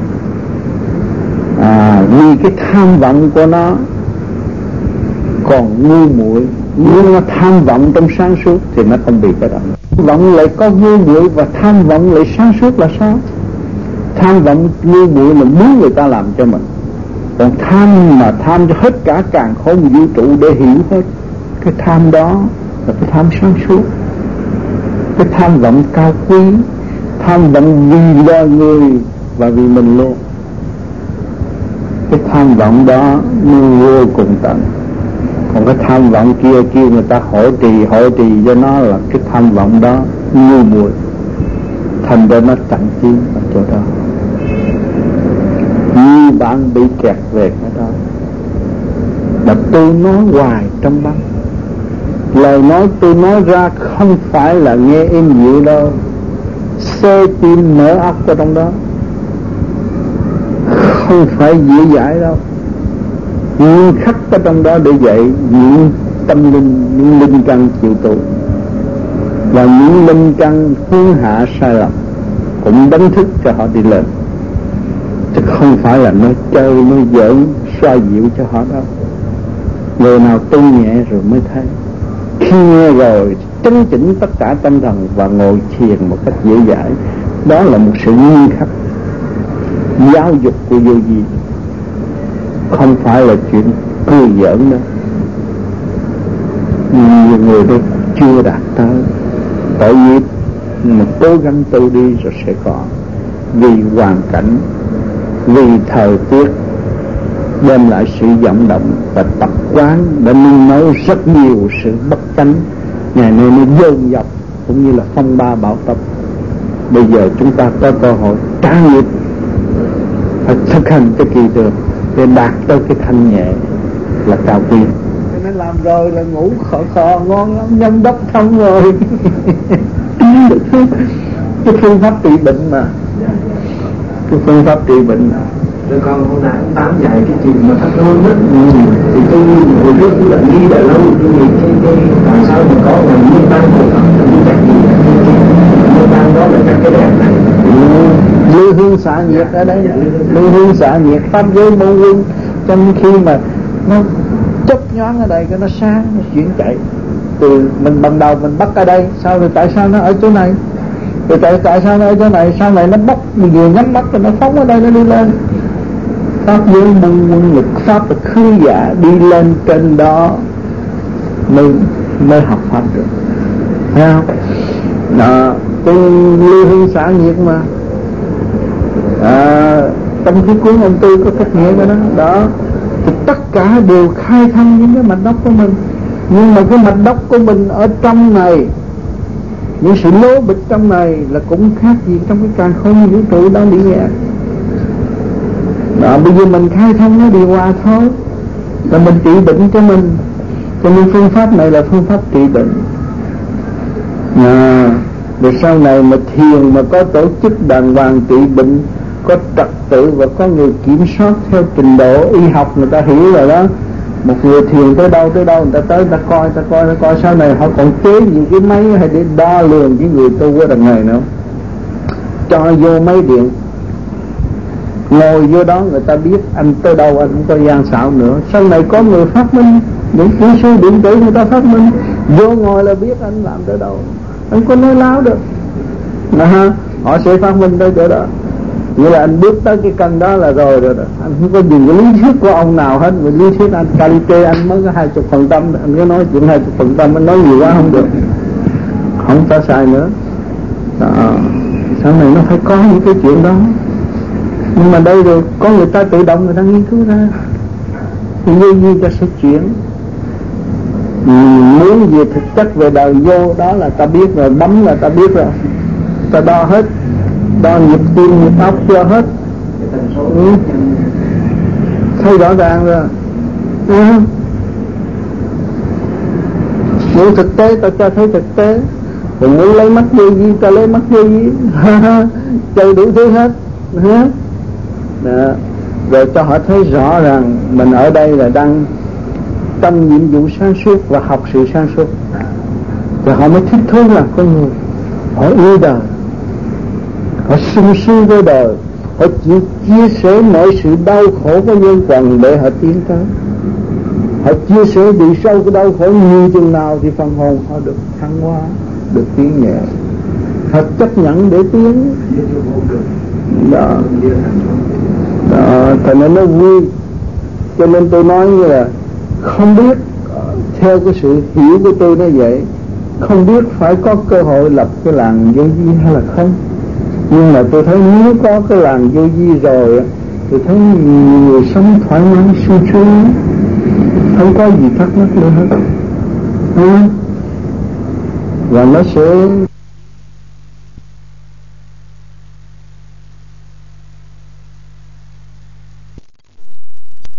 S2: À, vì cái tham vọng của nó còn ngu muội, nếu nó tham vọng trong sáng suốt thì nó không bị cái đó. Vọng lại có ngu muội và tham vọng lại sáng suốt là sao? Tham vọng ngu muội là muốn người ta làm cho mình, còn tham mà tham cho hết cả càn khôn vũ trụ để hiểu hết, cái tham đó là cái tham sáng suốt, cái tham vọng cao quý, tham vọng vì loài người và vì mình luôn. Cái tham vọng đó nó vô cùng tận. Còn cái tham vọng kia kêu người ta hộ trì hộ trì cho nó là cái tham vọng đó ngu muội, thành ra nó tận chiến ở chỗ đó. Như bạn bị kẹt về cái đó, mà tôi nói hoài trong băng, lời nói tôi nói ra không phải là nghe êm dịu đâu, xê tim mở óc ở trong đó, không phải dễ dãi đâu. Nhưng khắc ở trong đó để dạy những tâm linh, những linh căn chịu tu, và những linh căn hướng hạ sai lầm cũng đánh thức cho họ đi lên, chứ không phải là nói chơi nói giỡn xoa dịu cho họ đâu. Người nào tu nhẹ rồi mới thấy, khi nghe rồi chấn chỉnh tất cả tâm thần và ngồi thiền một cách dễ dãi. Đó là một sự nghiêm khắc giáo dục của vô vi, không phải là chuyện cười giỡn đâu. Nhiều người đó chưa đạt tới, tội nghiệp, nhưng mà cố gắng tu đi rồi sẽ có. Vì hoàn cảnh, vì thời tiết đem lại sự vọng động và tập quán đã nuôi nấu rất nhiều sự bất chánh. Ngày nay nó dồn dập cũng như là phong ba bão táp. Bây giờ chúng ta có cơ hội trả nghiệp, phải thực hành cái kỳ đường để đạt tới cái thanh nhẹ là cao quý. Nó làm rồi là ngủ khò khò ngon lắm, nhâm đốc xong rồi. Cái phương pháp trị bệnh mà, cái phương pháp trị bệnh mà.
S3: Rồi con hôm nay tám dạy cái chuyện mà thắt lưng đó, thì tôi hồi trước tôi đã nghĩ đã lâu, tôi nghĩ cái cái tại sao mà có ngày nguyên ban của Phật thì tôi chắc gì là cái nguyên ban đó là các cái đèn này.
S2: Lưu hương xạ nhiệt ở đây, lưu hương xạ nhiệt pháp giới môn quân. Trong khi mà nó chớp nhoáng ở đây cái nó sáng, nó chuyển chạy từ mình ban đầu mình bắt ở đây, sao rồi tại sao nó ở chỗ này, rồi tại tại sao nó ở chỗ này, sau này nó bốc, mình vừa nhắm mắt rồi nó phóng ở đây, nó đi lên. Pháp giới môn quân lực pháp là khứ giả đi lên trên đó mới mới học pháp được, thấy không? Đó, cái lưu hương xả nhiệt mà. À, trong cái cuốn ông Tư có cách nghĩa của nó đó, thì tất cả đều khai thông những cái mạch đốc của mình. Nhưng mà cái mạch đốc của mình ở trong này, những sự lố bịch trong này là cũng khác gì trong cái càn khôn vũ trụ đang bị nhẹ. Đó, bây giờ mình khai thông nó điều hòa thôi, là mình trị bệnh cho mình. Cho nên phương pháp này là phương pháp trị bệnh. À, rồi sau này mà thiền mà có tổ chức đàng hoàng trị bệnh, có trật tự và có người kiểm soát theo trình độ y học, người ta hiểu rồi đó. Một người thiền tới đâu tới đâu người ta tới, người ta coi, người ta coi, người ta coi. Sau này họ còn chế những cái máy hay để đo lường cái người tu ở đằng này nữa, cho vô máy điện, ngồi vô đó người ta biết anh tới đâu, anh không có gian xạo nữa. Sau này có người phát minh, những kỹ sư điện tử người ta phát minh, vô ngồi là biết anh làm tới đâu, anh có nói láo được. À, họ sẽ phát minh tới chỗ đó. Nghĩa là anh bước tới cái căn đó là rồi rồi đó. Anh không có dùng cái lý thuyết của ông nào hết. Vì lý thuyết anh Kalite anh mới có hai chục phần trăm, anh có nói chuyện hai chục phần trăm, anh nói nhiều quá không được, không có sai nữa đó. Sau này nó phải có những cái chuyện đó. Nhưng mà đây rồi có người ta tự động người ta nghiên cứu ra. thì vô vi ta sẽ chuyển. Muốn về thực chất về đời vô đó là ta biết rồi, bấm là ta biết rồi, ta đo hết, đo nhịp tim nhịp óc cho hết, ừ. Thấy rõ ràng rồi, ừ. Muốn thực tế ta cho thấy thực tế, còn muốn lấy mắt vô vi ta lấy mắt vô vi, chơi đủ thứ hết, đó. Rồi cho họ thấy rõ rằng mình ở đây là đang trong nhiệm vụ sáng suốt và học sự sáng suốt, rồi họ mới thích thú là con người, họ yêu đời, họ sung sướng với đời, họ chịu chia sẻ mọi sự đau khổ của nhân quần để họ tiến tới. Họ chia sẻ bị sâu cái đau khổ nhiều chừng nào thì phần hồn họ được thăng hoa, được tiến nhẹ, họ chấp nhận để tiến. Đó, đó, thành nên nó vui. Cho nên tôi nói như là không biết, theo cái sự hiểu của tôi nó vậy, không biết phải có cơ hội lập cái làng vô vi hay là không. Nhưng mà tôi thấy nếu có cái làng vô vi rồi tôi thấy người sống thoải mái suy sướng, không có gì thắc mắc nữa hết, và nó sẽ